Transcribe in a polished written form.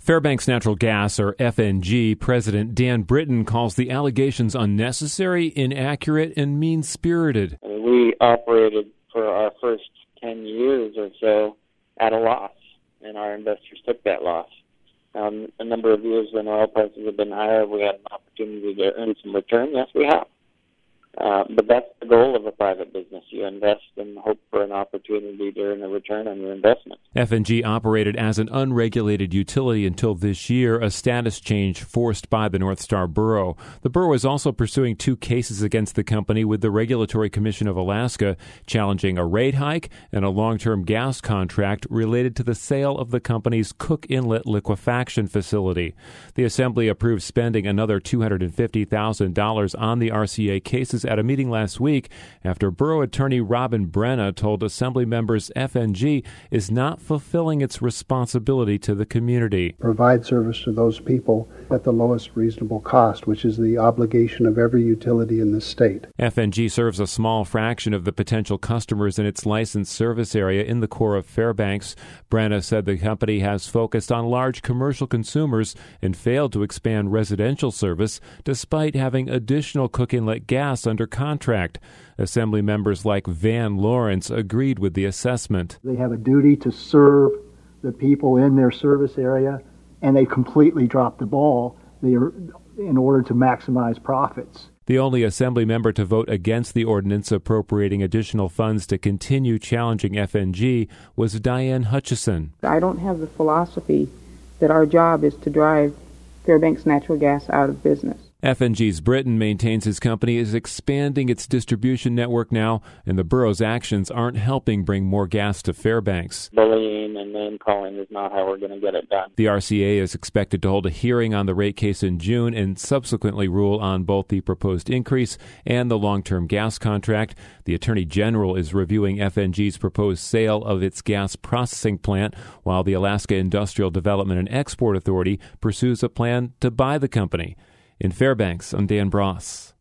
Fairbanks Natural Gas, or FNG, President Dan Britton calls the allegations unnecessary, inaccurate, and mean-spirited. We operated for our first 10 years or so at a loss, and our investors took that loss. A number of years when oil prices have been higher, we had an opportunity to earn some return. Yes, we have. But that's the goal of a private business. You invest and hope for an opportunity to earn a return on your investment. FNG operated as an unregulated utility until this year, a status change forced by the North Star Borough. The borough is also pursuing 2 cases against the company with the Regulatory Commission of Alaska, challenging a rate hike and a long-term gas contract related to the sale of the company's Cook Inlet liquefaction facility. The Assembly approved spending another $250,000 on the RCA cases at a meeting last week after Borough Attorney Robin Brenna told Assembly members FNG is not fulfilling its responsibility to the community. Provide service to those people at the lowest reasonable cost, which is the obligation of every utility in the state. FNG serves a small fraction of the potential customers in its licensed service area in the core of Fairbanks. Brenna said the company has focused on large commercial consumers and failed to expand residential service despite having additional Cook Inlet gas under contract. Assembly members like Van Lawrence agreed with the assessment. They have a duty to serve the people in their service area, and they completely dropped the ball in order to maximize profits. The only Assembly member to vote against the ordinance appropriating additional funds to continue challenging FNG was Diane Hutchison. I don't have the philosophy that our job is to drive Fairbanks Natural Gas out of business. FNG's Britton maintains his company is expanding its distribution network now, and the borough's actions aren't helping bring more gas to Fairbanks. Bullying and name-calling is not how we're going to get it done. The RCA is expected to hold a hearing on the rate case in June and subsequently rule on both the proposed increase and the long-term gas contract. The Attorney General is reviewing FNG's proposed sale of its gas processing plant, while the Alaska Industrial Development and Export Authority pursues a plan to buy the company. In Fairbanks, I'm Dan Bross.